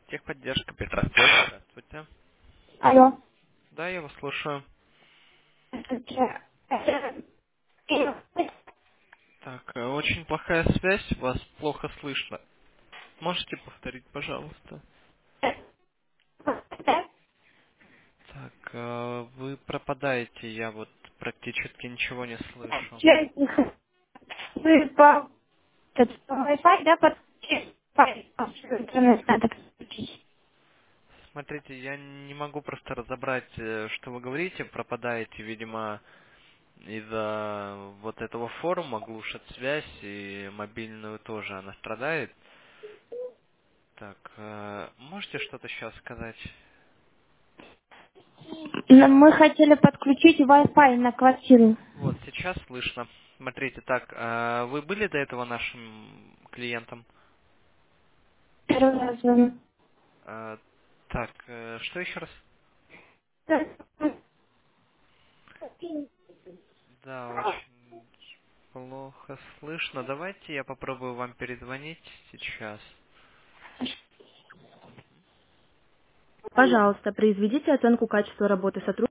Техподдержка Петросвязь. Здравствуйте. Алло. Да, я вас слушаю. Здравствуйте. Так, очень плохая связь, вас плохо слышно. Можете повторить, пожалуйста? Так, вы пропадаете, я вот практически ничего не слышу. Вы по Wi-Fi, да, подключить интернет надо подключить. Смотрите, я не могу просто разобрать, что вы говорите, пропадаете, видимо, из-за вот этого форума глушат связь, и мобильную тоже она страдает. Так, можете что-то сейчас сказать? Но мы хотели подключить Wi-Fi на квартиру. Вот, сейчас слышно. Смотрите, так, вы были до этого нашим клиентом? Первый раз звоню. А, так, что еще раз? Да, очень плохо слышно. Давайте я попробую вам перезвонить сейчас. Пожалуйста, произведите оценку качества работы сотрудника.